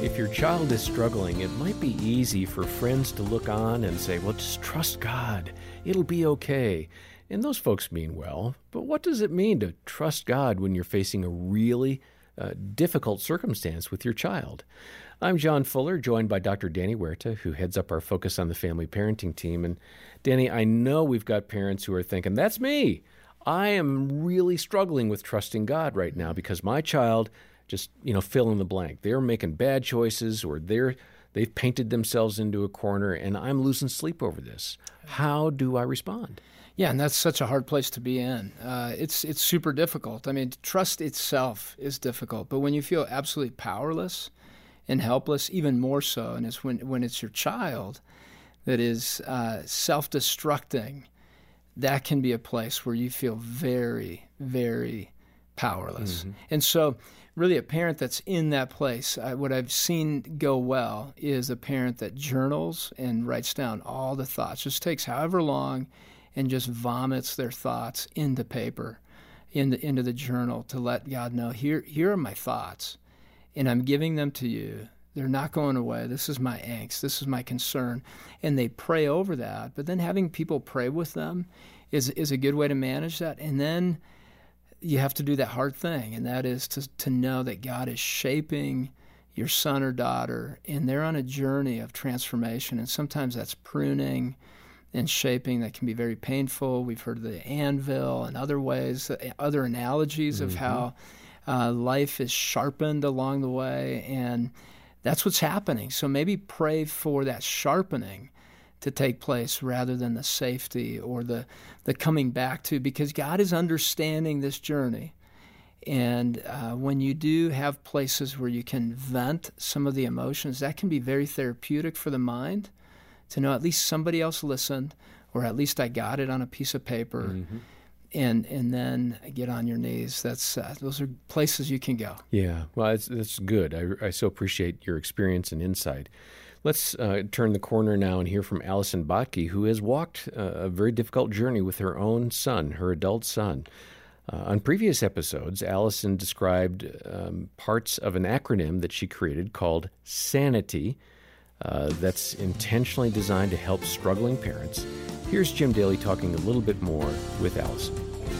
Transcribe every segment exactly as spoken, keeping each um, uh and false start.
If your child is struggling, it might be easy for friends to look on and say, well, just trust God. It'll be okay. And those folks mean well, but what does it mean to trust God when you're facing a really uh, difficult circumstance with your child? I'm John Fuller, joined by Doctor Danny Huerta, who heads up our Focus on the Family parenting team. And Danny, I know we've got parents who are thinking, that's me. I am really struggling with trusting God right now because my child just, you know, fill in the blank. They're making bad choices, or they're they've painted themselves into a corner, and I'm losing sleep over this. How do I respond? Yeah, and that's such a hard place to be in. Uh, it's it's super difficult. I mean, trust itself is difficult, but when you feel absolutely powerless and helpless, even more so, and it's when when it's your child that is uh, self-destructing, that can be a place where you feel very, very powerless. Mm-hmm. And so really a parent that's in that place, I, what I've seen go well is a parent that journals and writes down all the thoughts, just takes however long and just vomits their thoughts into paper, into, into the journal to let God know, here, here are my thoughts, and I'm giving them to you. They're not going away. This is my angst. This is my concern. And they pray over that. But then having people pray with them is is a good way to manage that. And then you have to do that hard thing, and that is to to know that God is shaping your son or daughter, and they're on a journey of transformation. And sometimes that's pruning and shaping that can be very painful. We've heard of the anvil and other ways, other analogies mm-hmm. of how uh, life is sharpened along the way, and that's what's happening. So maybe pray for that sharpening to take place rather than the safety or the, the coming back to, because God is understanding this journey. And uh, when you do have places where you can vent some of the emotions, that can be very therapeutic for the mind to know at least somebody else listened, or at least I got it on a piece of paper. Mm-hmm. And and then get on your knees. That's uh, those are places you can go. Yeah, well, it's, that's good. I, I so appreciate your experience and insight. Let's uh, turn the corner now and hear from Allison Botke, who has walked uh, a very difficult journey with her own son, her adult son. Uh, on previous episodes, Allison described um, parts of an acronym that she created called SANITY, uh, that's intentionally designed to help struggling parents. Here's Jim Daly talking a little bit more with Allison.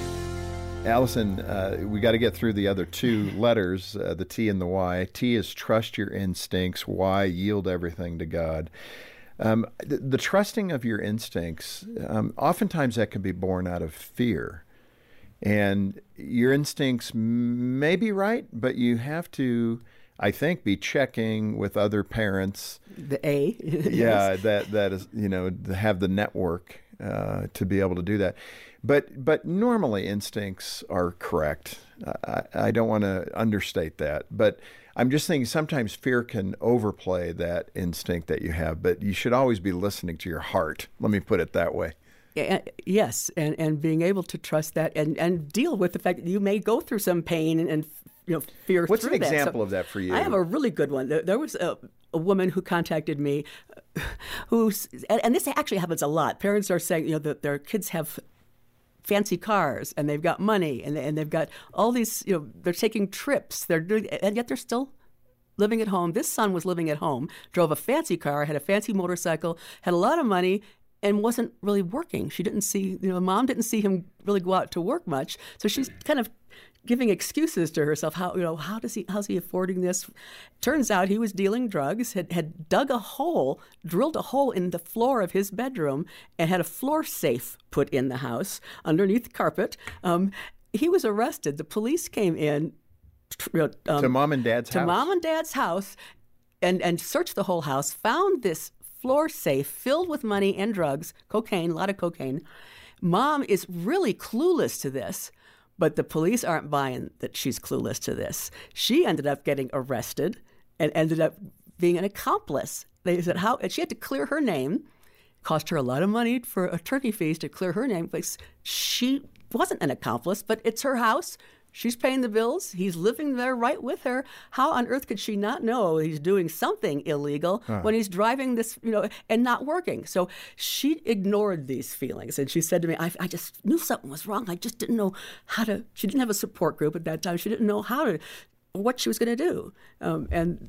Allison, uh, we got to get through the other two letters, uh, the T and the Y. T is trust your instincts. Y, yield everything to God. Um, the, the trusting of your instincts, um, oftentimes that can be born out of fear. And your instincts may be right, but you have to, I think, be checking with other parents. The A. Yes. Yeah, that that is, you know, have the network uh, to be able to do that. But but normally instincts are correct. I, I don't want to understate that. But I'm just thinking sometimes fear can overplay that instinct that you have. But you should always be listening to your heart. Let me put it that way. Yes, and, and being able to trust that and, and deal with the fact that you may go through some pain and, and you know, fear What's through an that. example So of that for you? I have a really good one. There, there was a, a woman who contacted me who, and, and this actually happens a lot. Parents are saying, you know, that their kids have fancy cars and they've got money and, and they've got all these, you know, they're taking trips, they're doing, and yet they're still living at home. This son was living at home, drove a fancy car, had a fancy motorcycle, had a lot of money, and wasn't really working. She didn't see, you know, mom didn't see him really go out to work much. So she's kind of giving excuses to herself. How, you know, how does he, how's he affording this? Turns out he was dealing drugs, had, had dug a hole, drilled a hole in the floor of his bedroom, and had a floor safe put in the house underneath the carpet. Um, he was arrested. The police came in. Um, to mom and dad's to house. To mom and dad's house and, and searched the whole house, found this floor safe filled with money and drugs, cocaine, a lot of cocaine. Mom is really clueless to this, but the police aren't buying that she's clueless to this. She ended up getting arrested and ended up being an accomplice. They said how, and she had to clear her name. Cost her a lot of money for attorney fees to clear her name because she wasn't an accomplice, but it's her house. She's paying the bills. He's living there right with her. How on earth could she not know he's doing something illegal huh. when he's driving this, you know, and not working? So she ignored these feelings. And she said to me, I, I just knew something was wrong. I just didn't know how to, she didn't have a support group at that time. She didn't know how to, what she was going to do. Um, and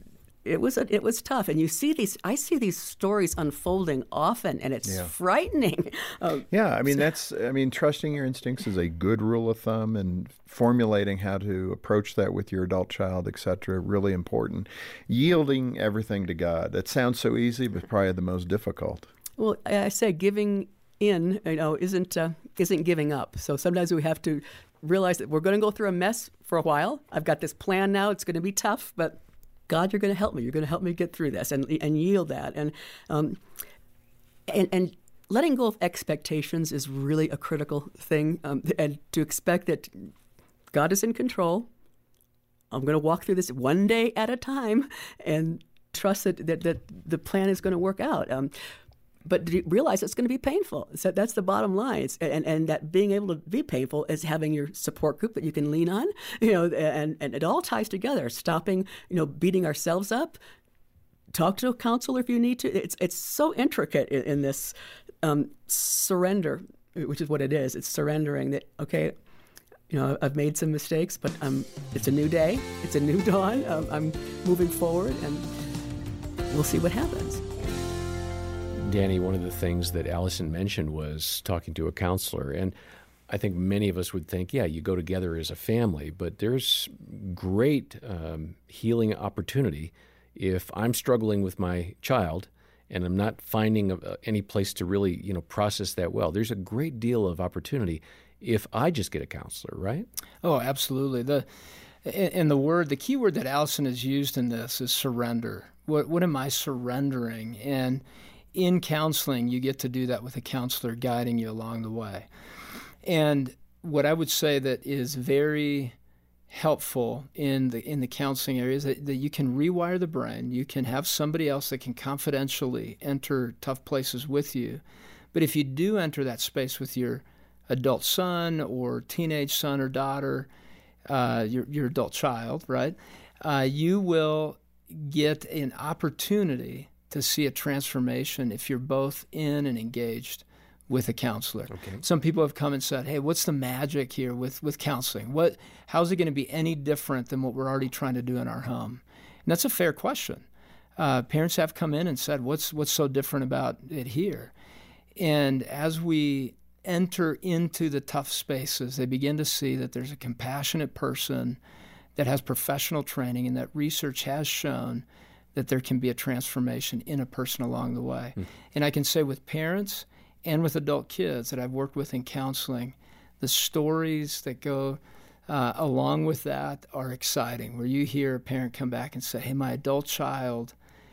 it was a, it was tough, and you see these. I see these stories unfolding often, and it's Yeah. frightening. Uh, Yeah, I mean that's I mean trusting your instincts is a good rule of thumb, and formulating how to approach that with your adult child, et cetera, really important. Yielding everything to God. That sounds so easy, but probably the most difficult. Well, I I say giving in, you know, isn't uh, isn't giving up. So sometimes we have to realize that we're going to go through a mess for a while. I've got this plan now. It's going to be tough, but God, you're going to help me. You're going to help me get through this, and and yield that. And um, and and letting go of expectations is really a critical thing. Um, and to expect that God is in control. I'm going to walk through this one day at a time, and trust that that, that the plan is going to work out. Um, But to realize it's going to be painful. So that's the bottom line. It's, and, and that being able to be painful is having your support group that you can lean on. You know, and, and it all ties together. Stopping, you know, beating ourselves up. Talk to a counselor if you need to. It's it's so intricate in, in this um, surrender, which is what it is. It's surrendering that, okay, you know, I've made some mistakes, but um, it's a new day. It's a new dawn. Um, I'm moving forward, and we'll see what happens. Danny, one of the things that Allison mentioned was talking to a counselor. And I think many of us would think, yeah, you go together as a family, but there's great um, healing opportunity if I'm struggling with my child and I'm not finding a, any place to really, you know, process that well. There's a great deal of opportunity if I just get a counselor, right? Oh, absolutely. The and the word, the key word that Allison has used in this is surrender. What what am I surrendering? And in counseling, you get to do that with a counselor guiding you along the way. And what I would say that is very helpful in the in the counseling area is that, that you can rewire the brain. You can have somebody else that can confidentially enter tough places with you. But if you do enter that space with your adult son or teenage son or daughter, uh, your your adult child, right, uh, you will get an opportunity to see a transformation if you're both in and engaged with a counselor. Okay. Some people have come and said, hey, what's the magic here with, with counseling? What, how's it going to be any different than what we're already trying to do in our home? And that's a fair question. Uh, parents have come in and said, what's, what's so different about it here? And as we enter into the tough spaces, they begin to see that there's a compassionate person that has professional training, and that research has shown that there can be a transformation in a person along the way. Mm. And I can say with parents and with adult kids that I've worked with in counseling, the stories that go uh, along with that are exciting, where you hear a parent come back and say, hey, my adult child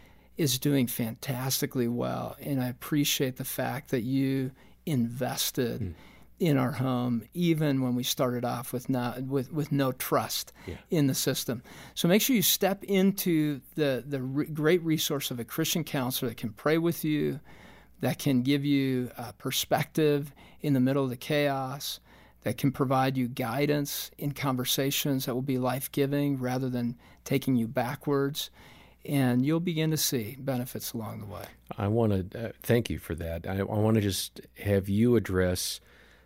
is doing fantastically well, and I appreciate the fact that you invested mm. in our home, even when we started off with not with, with no trust yeah. in the system. So make sure you step into the the re- great resource of a Christian counselor that can pray with you, that can give you uh, perspective in the middle of the chaos, that can provide you guidance in conversations that will be life-giving rather than taking you backwards. And you'll begin to see benefits along the way. I want to uh, thank you for that. I, I want to just have you address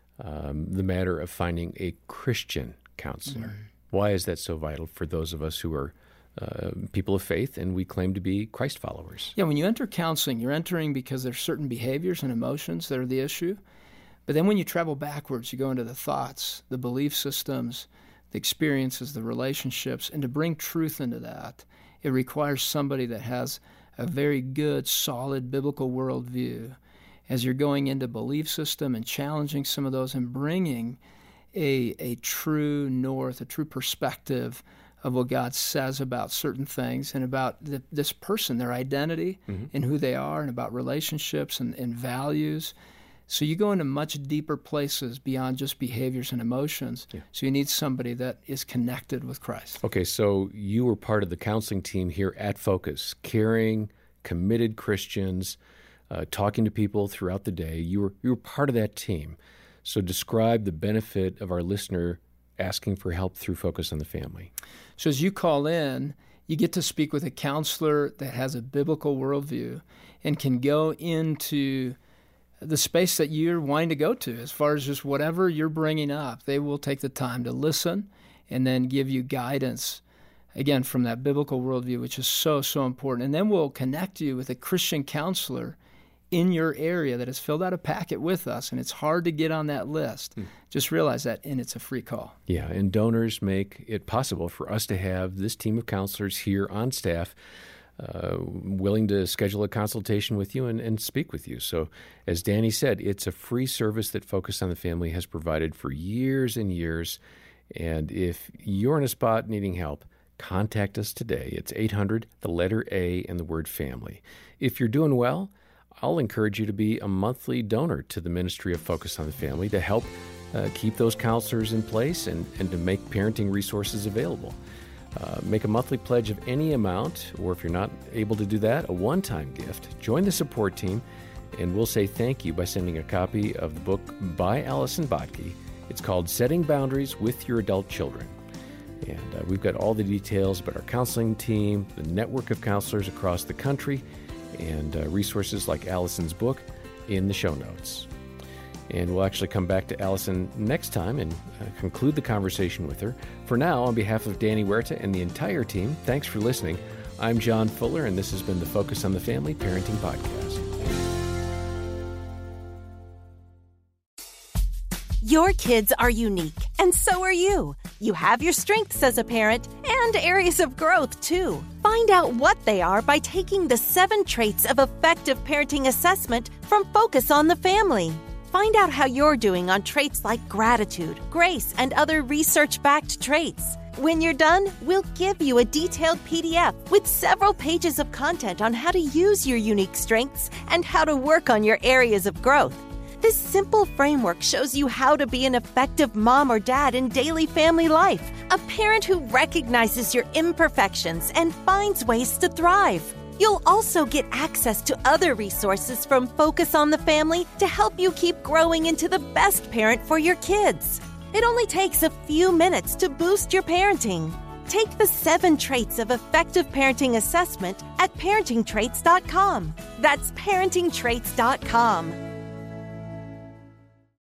Um, the matter of finding a Christian counselor. Mm-hmm. Why is that so vital for those of us who are uh, people of faith and we claim to be Christ followers? Yeah, when you enter counseling, you're entering because there's certain behaviors and emotions that are the issue. But then when you travel backwards, you go into the thoughts, the belief systems, the experiences, the relationships, and to bring truth into that, it requires somebody that has a very good, solid biblical worldview as you're going into belief system and challenging some of those and bringing a a true north, a true perspective of what God says about certain things and about the, this person, their identity mm-hmm. and who they are, and about relationships and, and values. So you go into much deeper places beyond just behaviors and emotions. Yeah. So you need somebody that is connected with Christ. Okay, so you were part of the counseling team here at Focus, caring, committed Christians, Uh, talking to people throughout the day. You were you were part of that team. So describe the benefit of our listener asking for help through Focus on the Family. So as you call in, you get to speak with a counselor that has a biblical worldview and can go into the space that you're wanting to go to as far as just whatever you're bringing up. They will take the time to listen and then give you guidance again, from that biblical worldview, which is so, so important. And then we'll connect you with a Christian counselor in your area that has filled out a packet with us, and it's hard to get on that list. Mm. Just realize that, and it's a free call. Yeah, and donors make it possible for us to have this team of counselors here on staff uh, willing to schedule a consultation with you and, and speak with you. So as Danny said, it's a free service that Focus on the Family has provided for years and years. And if you're in a spot needing help, contact us today. It's eight hundred, the letter A, and the word family. If you're doing well, I'll encourage you to be a monthly donor to the Ministry of Focus on the Family to help uh, keep those counselors in place and, and to make parenting resources available. Uh, make a monthly pledge of any amount, or if you're not able to do that, a one-time gift. Join the support team, and we'll say thank you by sending a copy of the book by Allison Bottke. It's called Setting Boundaries with Your Adult Children. And uh, we've got all the details about our counseling team, the network of counselors across the country, and uh, resources like Allison's book in the show notes. And we'll actually come back to Allison next time and uh, conclude the conversation with her. For now, on behalf of Danny Huerta and the entire team, thanks for listening. I'm John Fuller, and this has been the Focus on the Family Parenting Podcast. Your kids are unique, and so are you. You have your strengths as a parent and areas of growth, too. Find out what they are by taking the seven Traits of Effective Parenting assessment from Focus on the Family. Find out how you're doing on traits like gratitude, grace, and other research-backed traits. When you're done, we'll give you a detailed P D F with several pages of content on how to use your unique strengths and how to work on your areas of growth. This simple framework shows you how to be an effective mom or dad in daily family life, a parent who recognizes your imperfections and finds ways to thrive. You'll also get access to other resources from Focus on the Family to help you keep growing into the best parent for your kids. It only takes a few minutes to boost your parenting. Take the seven Traits of Effective Parenting assessment at parenting traits dot com. That's parenting traits dot com.